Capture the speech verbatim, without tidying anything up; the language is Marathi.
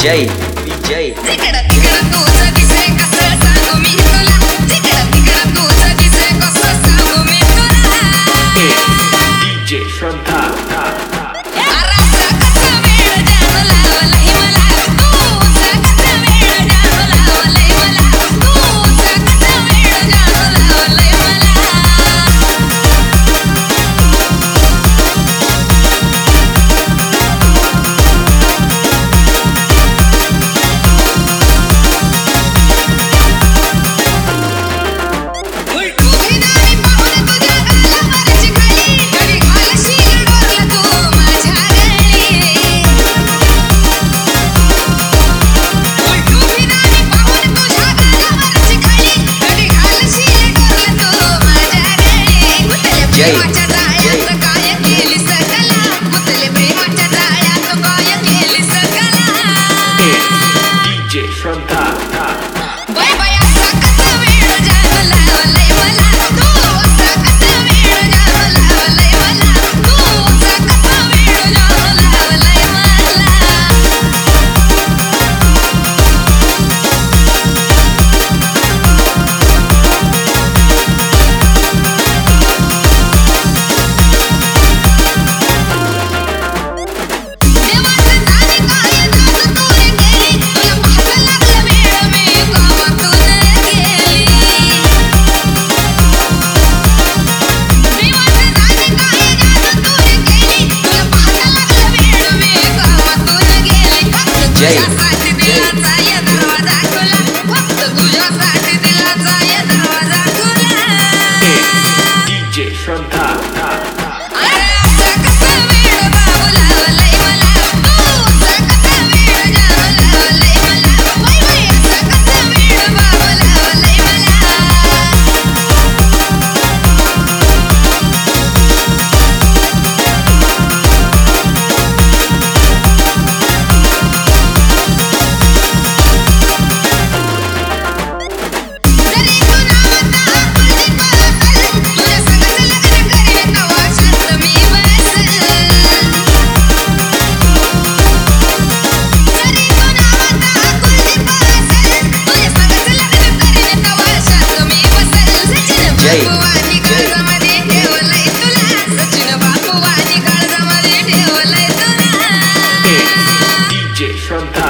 डीजे डीजे तिकडं तिकडं तुझं दिसे कसं सांगू मी तुला तिकडं तिकडं तुझं दिसे कसं सांगू मी तुला डीजे श्रद्धा अरसा कसं वेळ जाणू लावलंय मला तुझं कसं वेळ जाणू लावलंय मला तुझं कसं वेळ जाणू लावलंय मला प्रेमाच्या जाळ्यात काय केली सकला गुतले प्रेमाच्या जाळ्यात काय केली सकला डीजे श्रद्धा बाय बाय असा कसा वेळ जाणू लावलंय मला तू असा कसा वेळ जाणू लावलंय मला तू असा कसा वेळ जाणू लावलंय मला तुझ्यासाठी दिलाचा या दरवाजा खुला फक्त तुझ्यासाठी दिलाचा या दरवाजा खुला डीजे श्रद्धा अरे असा कसा वेळ बाबू लावलंय मला तू असा कसा वेळ जाणू लावलंय मला वय वय असा कसा वेळ बाबू लावलंय मला जरी तू नावाचा आपुलकी असेल तुझ्या संगच लग्न करीन तेव्हा शांत मी बसेल जरी तू नावाचा आपुलकी असेल तुझ्या संगच लग्न करीन तेव्हा शांत मी बसेल सचिन बाबूवानी काळजामध्ये ठेवलंय तुला सचिन बाबूवानी काळजामध्ये ठेवलंय तुला डीजे श्रद्धा